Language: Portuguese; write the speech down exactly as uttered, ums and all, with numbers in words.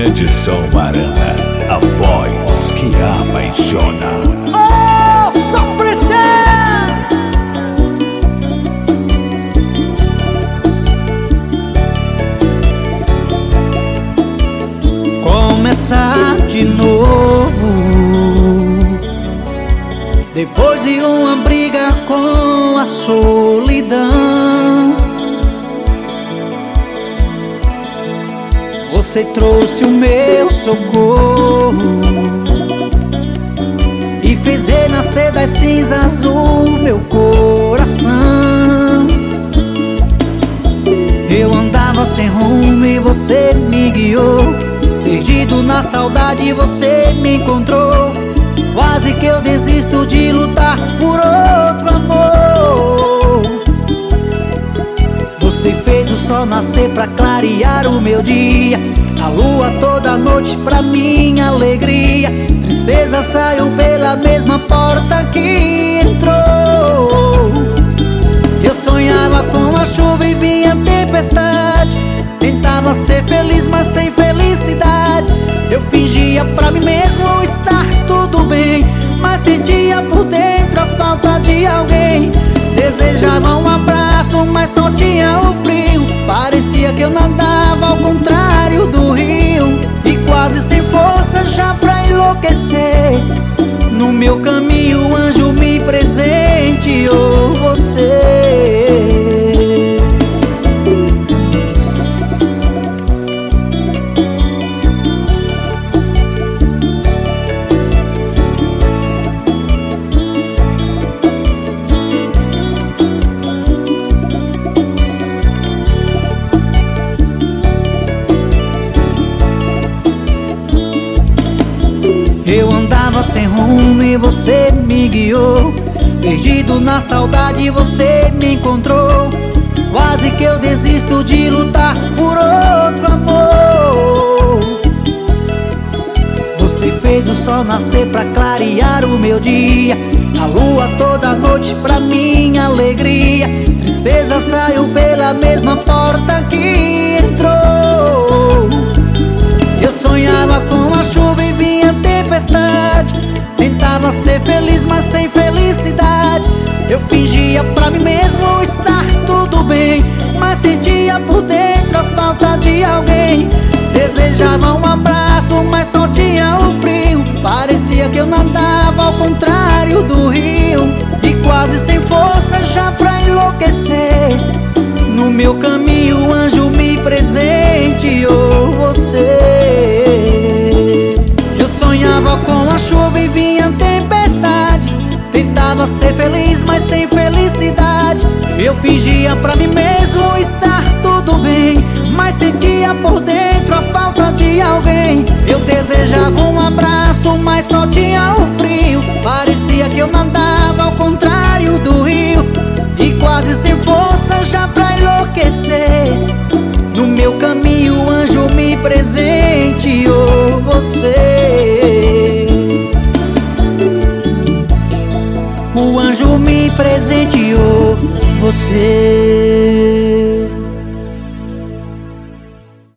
Edson Marana, a voz que apaixona. Oh, sofrecer! Começar de novo, depois de uma briga com a solidão. Você trouxe o meu socorro e fez renascer das cinzas o meu coração. Eu andava sem rumo e você me guiou, perdido na saudade você me encontrou. Quase que eu desisto de lutar por outro amor. Você fez o sol nascer pra clarear o meu dia, a lua toda noite pra minha alegria. Tristeza saiu pela mesma porta que entrou. Eu sonhava com a chuva e vinha a tempestade, tentava ser feliz mas sem felicidade. Eu fingia pra mim mesmo estar tudo bem, mas sentia por dentro a falta de alguém. Desejava um abraço, mas só tinha o frio. Parecia que eu nadava ao contrário do rio, e quase sem força já pra enlouquecer. No meu caminho o anjo me presenteou você. Eu andava sem rumo e você me guiou, perdido na saudade você me encontrou. Quase que eu desisto de lutar por outro amor. Você fez o sol nascer pra clarear o meu dia, a lua toda noite pra minha alegria. Tristeza saiu pela mesma porta que entrou. Eu sonhava com a chuva e vinha a tempestade, tentava ser feliz mas sem felicidade. Eu fingia pra mim mesmo estar tudo bem, mas sentia por dentro a falta de alguém. Desejava um abraço, mas só tinha o frio. Parecia que eu nadava ao contrário do rio, e quase sem força já pra enlouquecer. No meu caminho o anjo me presenteou você. Eu sonhava com a chuva e vinha a tempestade, tentava ser feliz mas sem felicidade. Eu fingia pra mim mesmo estar tudo bem, mas sentia por dentro a falta de alguém. Eu desejava um abraço, mas só tinha o frio. Parecia que eu nadava ao contrário do rio, e quase sem força já pra enlouquecer. No meu caminho o anjo me presenteou você. O anjo me presenteou você.